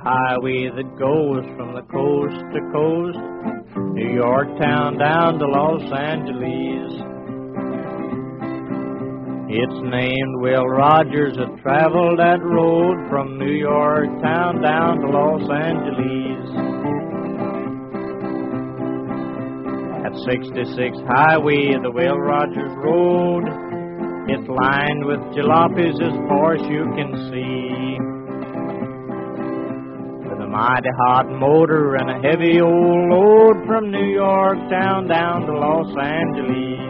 highway that goes from the coast to coast, New York town down to Los Angeles. It's named Will Rogers had traveled that road from New York town down to Los Angeles. That 66 highway, the Will Rogers Road, it's lined with jalopies as far as you can see. With a mighty hot motor and a heavy old load from New York town down to Los Angeles.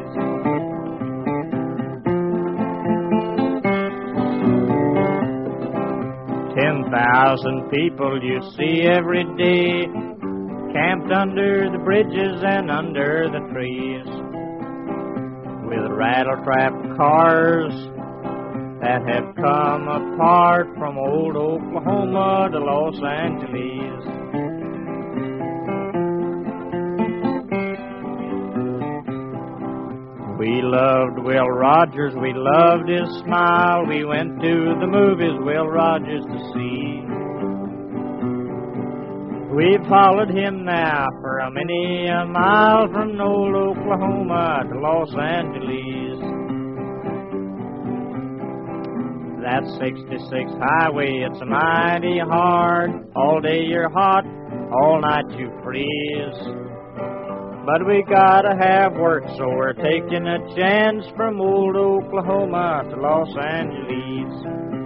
10,000 people you see every day, camped under the bridges and under the trees, with rattle-trap cars that have come apart from old Oklahoma to Los Angeles. We loved Will Rogers, we loved his smile. We went to the movies, Will Rogers to see. We've followed him now for many a mile, from old Oklahoma to Los Angeles. That 66 highway, it's mighty hard. All day you're hot, all night you freeze. But we gotta have work, so we're taking a chance from old Oklahoma to Los Angeles.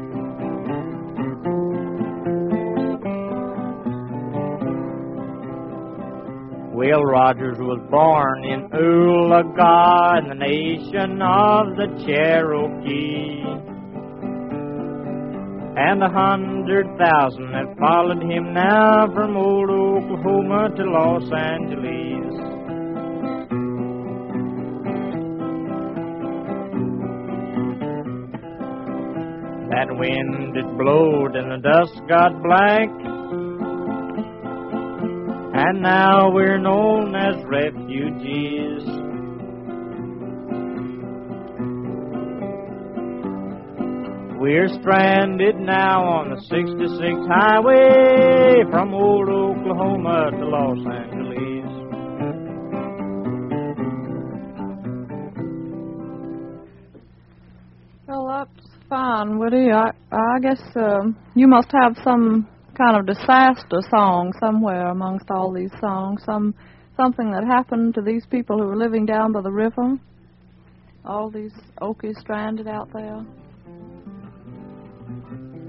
Will Rogers was born in Oologah in the nation of the Cherokee, and 100,000 have followed him now from old Oklahoma to Los Angeles. That wind it blowed and the dust got black, and now we're known as refugees. We're stranded now on the 66 highway from old Oklahoma to Los Angeles. Well, that's fine, Woody. I guess you must have some kind of disaster song somewhere amongst all these songs. Something that happened to these people who were living down by the river. All these Okies stranded out there.